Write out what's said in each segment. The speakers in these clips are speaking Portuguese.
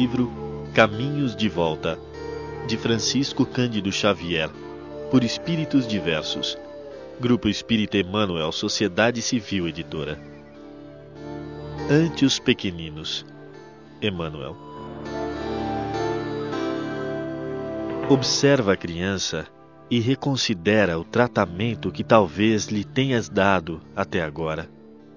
livro Caminhos de Volta, de Francisco Cândido Xavier, por Espíritos Diversos, Grupo Espírita Emmanuel, Sociedade Civil Editora. Ante os pequeninos, Emmanuel. Observa a criança e reconsidera o tratamento que talvez lhe tenhas dado até agora.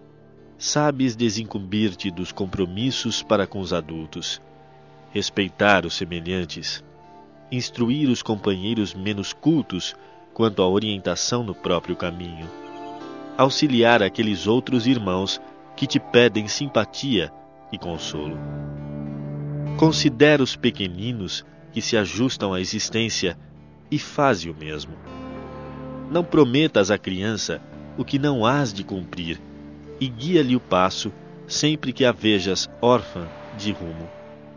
Sabes desincumbir-te dos compromissos para com os adultos, respeitar os semelhantes, instruir os companheiros menos cultos quanto à orientação no próprio caminho, auxiliar aqueles outros irmãos que te pedem simpatia e consolo. Considera os pequeninos que se ajustam à existência e faze o mesmo. Não prometas à criança o que não hás de cumprir e guia-lhe o passo sempre que a vejas órfã de rumo.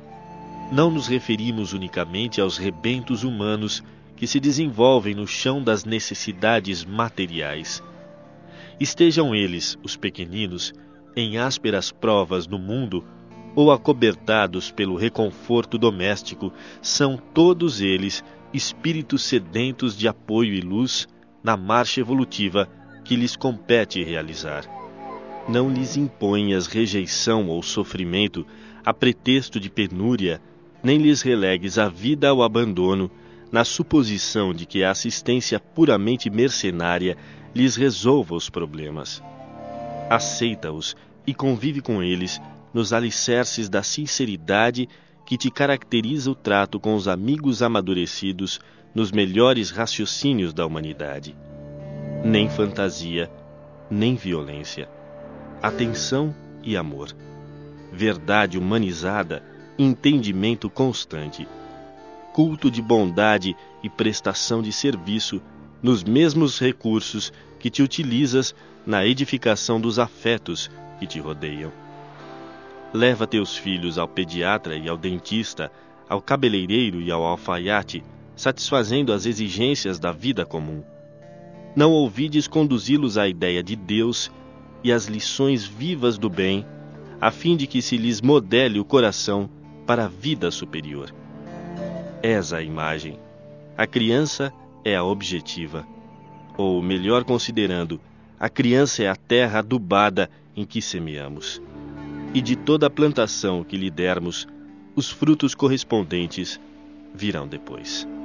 Não nos referimos unicamente aos rebentos humanos que se desenvolvem no chão das necessidades materiais. Estejam eles, os pequeninos, em ásperas provas no mundo ou acobertados pelo reconforto doméstico, são todos eles espíritos sedentos de apoio e luz na marcha evolutiva que lhes compete realizar. Não lhes imponhas rejeição ou sofrimento a pretexto de penúria, nem lhes relegues a vida ao abandono, na suposição de que a assistência puramente mercenária lhes resolva os problemas. Aceita-os e convive com eles nos alicerces da sinceridade que te caracteriza o trato com os amigos amadurecidos nos melhores raciocínios da humanidade. Nem fantasia, nem violência. Atenção e amor. Verdade humanizada, entendimento constante. Culto de bondade e prestação de serviço nos mesmos recursos que te utilizas na edificação dos afetos que te rodeiam. Leva teus filhos ao pediatra e ao dentista, ao cabeleireiro e ao alfaiate, satisfazendo as exigências da vida comum. Não ouvides conduzi-los à ideia de Deus e às lições vivas do bem, a fim de que se lhes modele o coração para a vida superior. És a imagem. A criança é a objetiva. Ou, melhor considerando, a criança é a terra adubada em que semeamos. E de toda a plantação que lhe dermos, os frutos correspondentes virão depois.